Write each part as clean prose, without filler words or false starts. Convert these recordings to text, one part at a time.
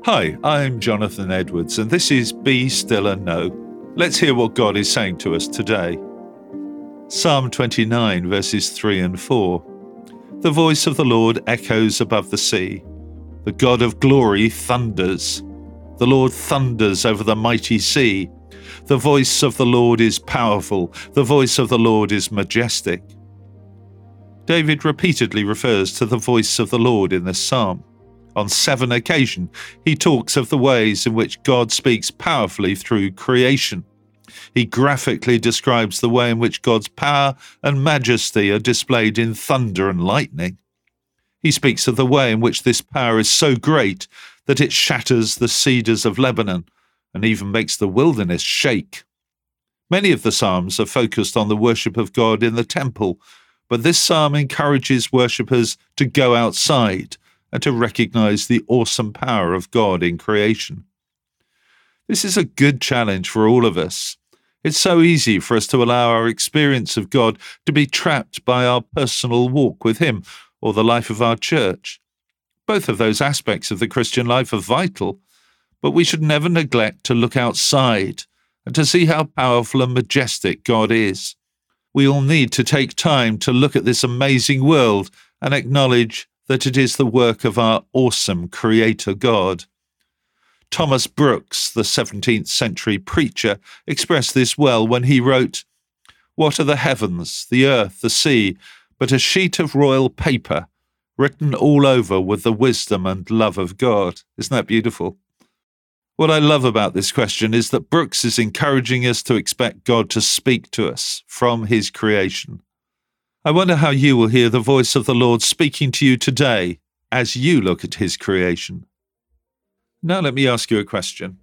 Hi, I'm Jonathan Edwards, and this is Be Still and Know. Let's hear what God is saying to us today. Psalm 29, verses 3 and 4. The voice of the Lord echoes above the sea. The God of glory thunders. The Lord thunders over the mighty sea. The voice of the Lord is powerful. The voice of the Lord is majestic. David repeatedly refers to the voice of the Lord in this psalm. On 7 occasions, he talks of the ways in which God speaks powerfully through creation. He graphically describes the way in which God's power and majesty are displayed in thunder and lightning. He speaks of the way in which this power is so great that it shatters the cedars of Lebanon and even makes the wilderness shake. Many of the psalms are focused on the worship of God in the temple, but this psalm encourages worshippers to go outside and to recognize the awesome power of God in creation. This is a good challenge for all of us. It's so easy for us to allow our experience of God to be trapped by our personal walk with Him or the life of our church. Both of those aspects of the Christian life are vital, but we should never neglect to look outside and to see how powerful and majestic God is. We all need to take time to look at this amazing world and acknowledge that it is the work of our awesome Creator God. Thomas Brooks, the 17th century preacher, expressed this well when he wrote, "What are the heavens, the earth, the sea, but a sheet of royal paper, written all over with the wisdom and love of God?" Isn't that beautiful? What I love about this question is that Brooks is encouraging us to expect God to speak to us from His creation. I wonder how you will hear the voice of the Lord speaking to you today as you look at His creation. Now let me ask you a question.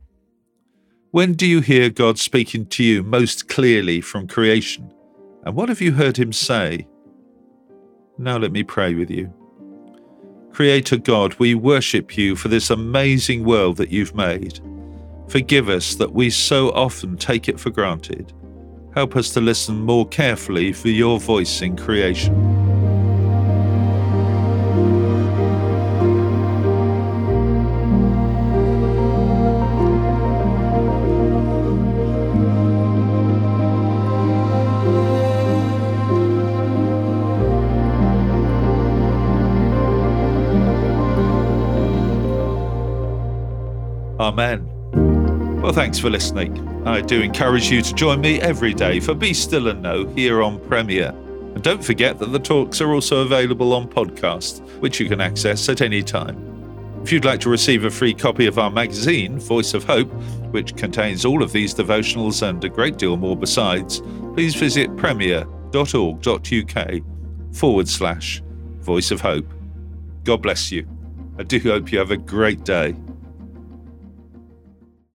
When do you hear God speaking to you most clearly from creation? And what have you heard Him say? Now let me pray with you. Creator God, we worship You for this amazing world that You've made. Forgive us that we so often take it for granted. Help us to listen more carefully for Your voice in creation. Amen. Well, thanks for listening. I do encourage you to join me every day for Be Still and Know here on Premier. And don't forget that the talks are also available on podcast, which you can access at any time. If you'd like to receive a free copy of our magazine, Voice of Hope, which contains all of these devotionals and a great deal more besides, please visit premier.org.uk/Voice of Hope. God bless you. I do hope you have a great day.